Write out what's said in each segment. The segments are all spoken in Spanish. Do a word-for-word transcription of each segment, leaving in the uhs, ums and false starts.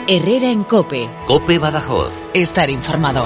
Herrera en COPE. COPE Badajoz. Estar informado.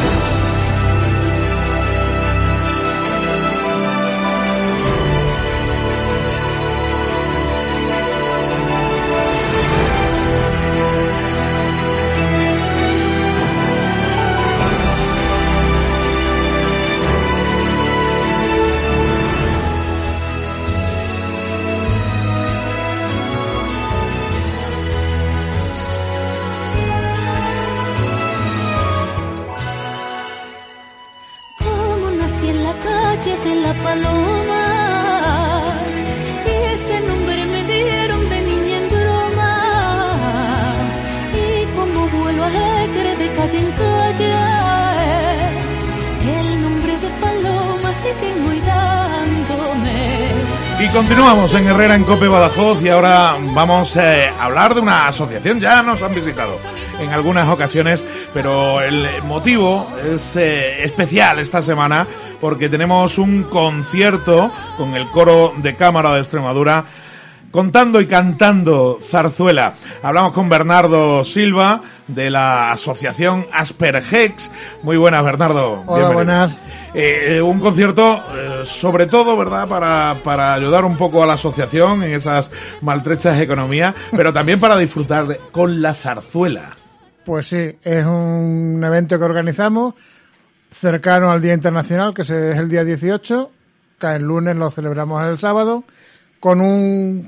Y continuamos en Herrera en COPE Badajoz y ahora vamos eh, a hablar de una asociación. Ya nos han visitado en algunas ocasiones, pero el motivo es eh, especial esta semana porque tenemos un concierto con el Coro de Cámara de Extremadura contando y cantando zarzuela. Hablamos con Bernardo Silva de la asociación Aspergex. Muy buenas, Bernardo. Hola, buenas. Eh, un concierto, eh, sobre todo, ¿verdad?, para, para ayudar un poco a la asociación en esas maltrechas economías, pero también para disfrutar de, con la zarzuela. Pues sí, es un evento que organizamos cercano al Día Internacional, que es el día dieciocho, cae el lunes, lo celebramos el sábado, con un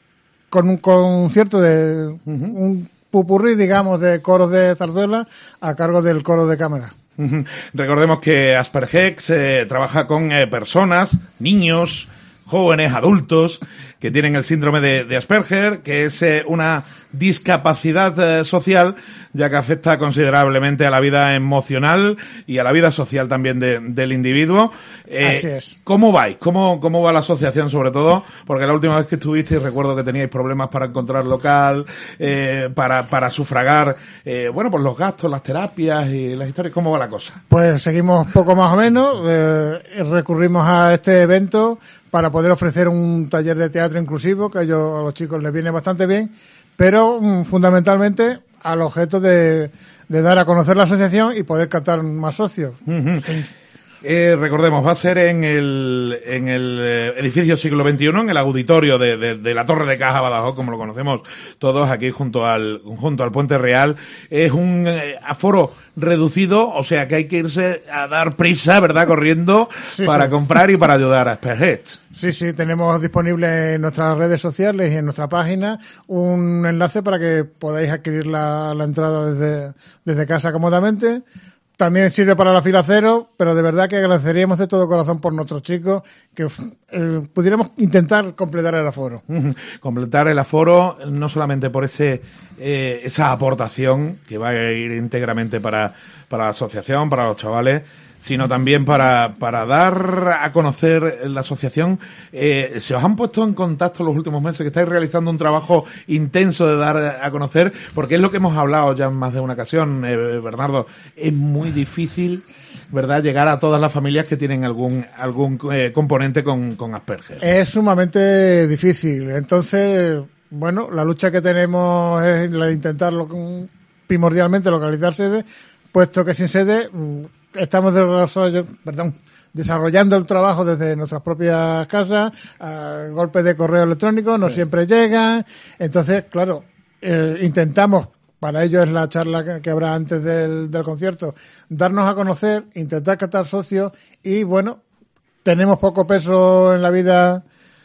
con un concierto de uh-huh. un pupurrí, digamos, de coros de zarzuela a cargo del Coro de Cámara. Uh-huh. Recordemos que Aspergex eh, trabaja con eh, personas, niños, jóvenes, adultos que tienen el síndrome de, de Asperger, que es eh, una discapacidad eh, social, ya que afecta considerablemente a la vida emocional y a la vida social también de, del individuo. Eh, Así es. ¿Cómo vais? ¿Cómo, ¿Cómo va la asociación, sobre todo? Porque la última vez que estuvisteis recuerdo que teníais problemas para encontrar local, eh, para, para sufragar, eh, bueno, pues los gastos, las terapias y las historias. ¿Cómo va la cosa? Pues seguimos poco más o menos. Eh, recurrimos a este evento para poder ofrecer un taller de teatro inclusivo, que a, ellos, a los chicos les viene bastante bien, pero um, fundamentalmente al objeto de, de dar a conocer la asociación y poder captar más socios. Uh-huh. Sí. Eh, recordemos, va a ser en el en el eh, edificio siglo veintiuno, en el auditorio de, de, de la Torre de Caja Badajoz, como lo conocemos todos, aquí junto al junto al Puente Real. Es un eh, aforo reducido, o sea que hay que irse a dar prisa, ¿verdad?, corriendo sí, para sí. comprar y para ayudar a Aspergex. Sí, sí, tenemos disponible en nuestras redes sociales y en nuestra página un enlace para que podáis adquirir la, la entrada desde, desde casa cómodamente. También sirve para la fila cero, pero de verdad que agradeceríamos de todo corazón por nuestros chicos que eh, pudiéramos intentar completar el aforo. Uh-huh. Completar el aforo, no solamente por ese eh, esa aportación que va a ir íntegramente para, para la asociación, para los chavales, sino también para, para dar a conocer la asociación. Eh, ¿Se os han puesto en contacto en los últimos meses que estáis realizando un trabajo intenso de dar a conocer? Porque es lo que hemos hablado ya en más de una ocasión, eh, Bernardo. Es muy difícil, ¿verdad?, llegar a todas las familias que tienen algún algún eh, componente con, con Asperger. Es sumamente difícil. Entonces, bueno, la lucha que tenemos es la de intentar lo, primordialmente localizar sede, puesto que sin sede estamos perdón, desarrollando el trabajo desde nuestras propias casas, a golpes de correo electrónico, no sí. siempre llegan. Entonces, claro, eh, intentamos, para ello es la charla que, que habrá antes del, del concierto, darnos a conocer, intentar captar socios y, bueno, tenemos poco peso en la vida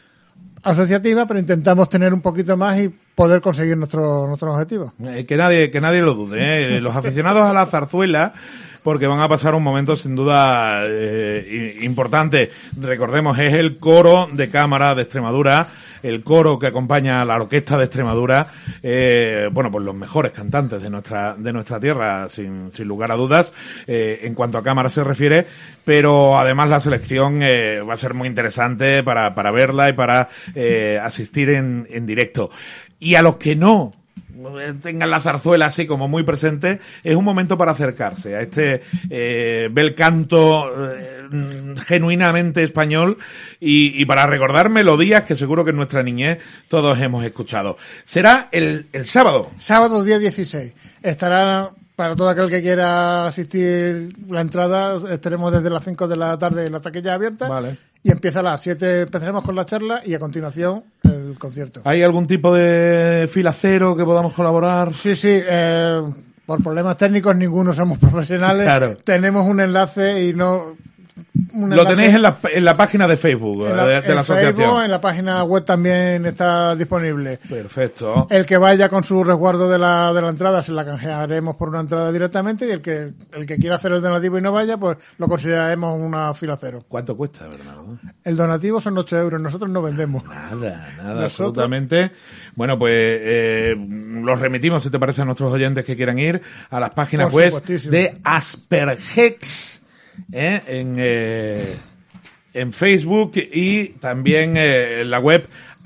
asociativa, pero intentamos tener un poquito más y poder conseguir nuestro, nuestros objetivos. Eh, que nadie, que nadie lo dude, ¿eh? Los aficionados a la zarzuela, porque van a pasar un momento sin duda eh, importante. Recordemos, es el Coro de Cámara de Extremadura, el coro que acompaña a la Orquesta de Extremadura, eh, bueno, pues los mejores cantantes de nuestra de nuestra tierra, sin, sin lugar a dudas, eh, en cuanto a cámara se refiere, pero además la selección eh, va a ser muy interesante para, para verla y para eh, asistir en, en directo. Y a los que no tengan la zarzuela así como muy presente, es un momento para acercarse a este eh, bel canto eh, genuinamente español y, y para recordar melodías que seguro que en nuestra niñez todos hemos escuchado. Será el, el sábado. Sábado día dieciséis. Estará, para todo aquel que quiera asistir, la entrada, estaremos desde las cinco de la tarde en la taquilla abierta. Vale. Y empieza a las siete, empezaremos con la charla y a continuación el concierto. ¿Hay algún tipo de fila cero que podamos colaborar? Sí, sí, eh, por problemas técnicos ninguno somos profesionales. Claro. Tenemos un enlace y no... Un Lo enlace tenéis en la, en la página de Facebook en la, de, de en la asociación. Facebook, en la página web también está disponible. Perfecto. El que vaya con su resguardo de la, de la entrada se la canjearemos por una entrada directamente y el que el que quiera hacer el donativo y no vaya, pues lo consideraremos una fila cero. ¿Cuánto cuesta, Bernardo? El donativo son ocho euros, nosotros no vendemos. Nada, nada, Nosotros... absolutamente. Bueno, pues eh, los remitimos, si te parece, a nuestros oyentes que quieran ir a las páginas Por web supuestísimo. de Aspergex. ¿Eh? En, eh, en Facebook y también eh, en la web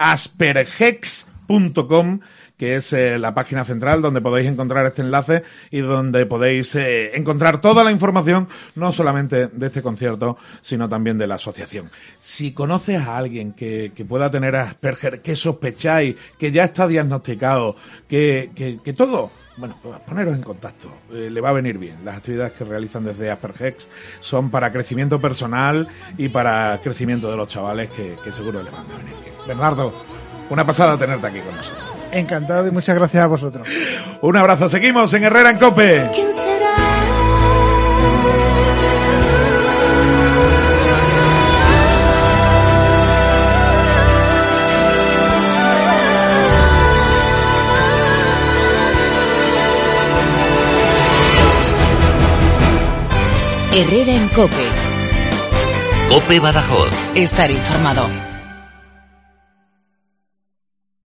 aspergex punto com, que es eh, la página central donde podéis encontrar este enlace y donde podéis eh, encontrar toda la información, no solamente de este concierto, sino también de la asociación. Si conoces a alguien que, que pueda tener Asperger, que sospecháis, que ya está diagnosticado, que, que, que todo... Bueno, pues poneros en contacto, eh, le va a venir bien. Las actividades que realizan desde Aspergex son para crecimiento personal y para crecimiento de los chavales que, que seguro les van a venir bien. Bernardo, una pasada tenerte aquí con nosotros. Encantado y muchas gracias a vosotros. Un abrazo, seguimos en Herrera en COPE. ¿Quién será? Herrera en COPE. COPE Badajoz. Estar informado.